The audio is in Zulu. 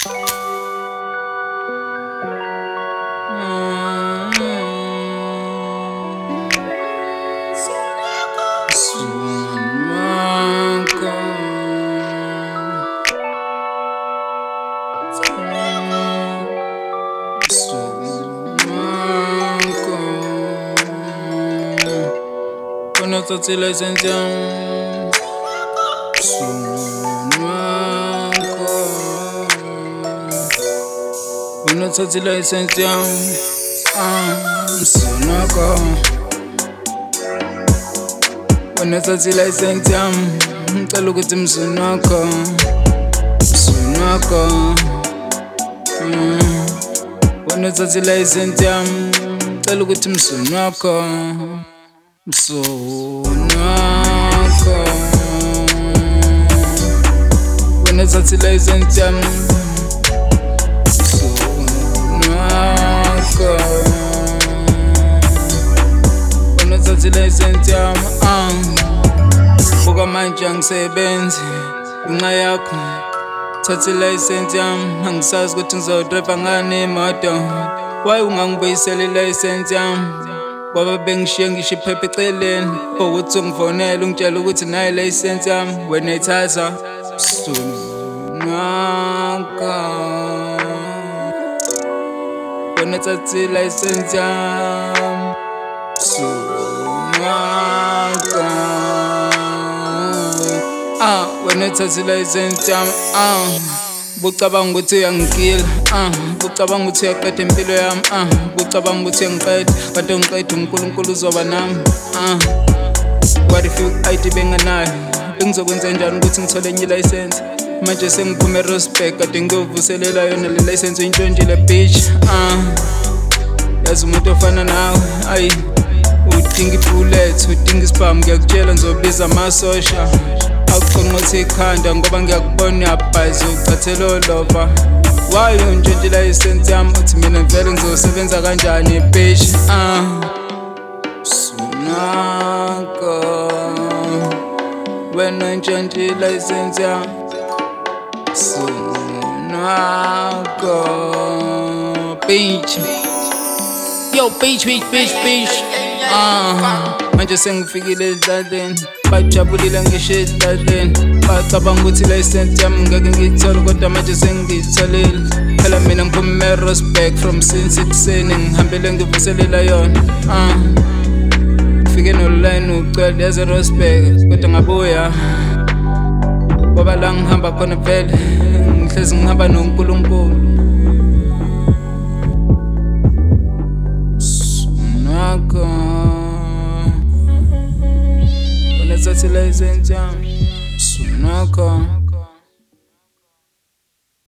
Unathatha license yami unathatha license yami msunako unathatha license yami ngicela ukuthi msunako unathatha license yami ngicela ukuthi msunako unathatha license yami unathatha license yami buka manje angisebenzi ngenxa yakho thatha license yami angisazi ukuthi ngizodriva ngani imoto why ungangibuyisela license yami ngoba bengishiye ngisho iphepha eceleni ukuthi ungifonele ungitshela ukuthi nayi license yami wena ayithatha wena thatha license yami wena thatha license yami bucabanga ukuthi uyangigila bucabanga ukuthi uyaqeda impilo yami bucabanga ukuthi uyangiqeda kanti ungiqeda uNkulunkulu uzoba nami what if i-ID benganayo bengizokwenza njani ukuthi ngithole enye license manje sengiphume Rosberg kade ngiyovuselela yona le license uyintshontshile bitch yazi umuntu ofana nawe ayi udinga ibullet udinga ispam ngiyakutshela ngizobiza amasosha akuqonqothe ikhanda ngoba ngiyakubona uyabhayiza ucathela olova why untshontshe license yami uthi mina vele ngizosebenza kanjani bitch sunako wena untshontshe license yami sunako bitch yo bitch manje sengifikile ezidladeni bajabulile ngisho ezidladeni bacabanga ukuthi license yami ngeke ngiyithole kodwa manje sengiyitholile phela mina ngiphume Rosberg from since ekuseni ngihambele ngivuselela yona ngifike noline ucela yaze Rosberg kodwa ngabuya ngoba la ngihamba khona vele ngihlezi ngihamba noNkulunkulu sunako unathatha license yami sunako